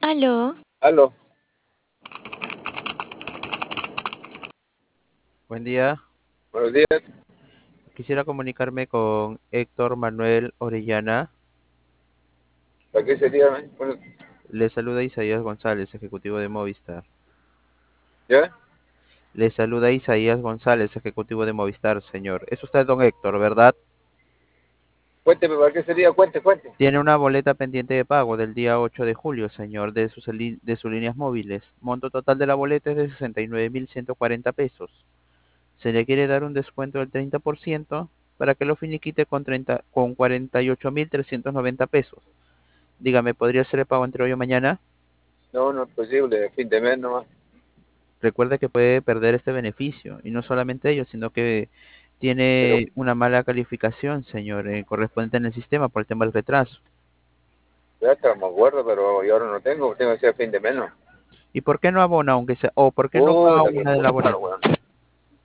Aló, Aló, Buen día. buenos días. Quisiera comunicarme con Héctor Manuel Orellana. ¿Para qué sería? Bueno, Le saluda Isaías González, ejecutivo de Movistar. ¿ya? Le saluda Isaías González, ejecutivo de Movistar, señor. Es usted don Héctor, ¿verdad? Cuénteme, ¿para qué sería? Cuente. Tiene una boleta pendiente de pago del día 8 de julio, señor, de sus líneas móviles. Monto total de la boleta es de 69.140 pesos. Se le quiere dar un descuento del 30% para que lo finiquite con 48.390 pesos. Dígame, ¿podría ser el pago entre hoy o mañana? No, no es posible, fin de mes nomás. Recuerde que puede perder este beneficio y no solamente ello, sino que Pero tiene una mala calificación, señor, correspondiente en el sistema por el tema del retraso. ya hasta me acuerdo, pero yo ahora no tengo que ser fin de mes, ¿no? ¿Y por qué no abona, aunque sea, o por qué no paga Puta, qué una de la cosa, boleta? weón.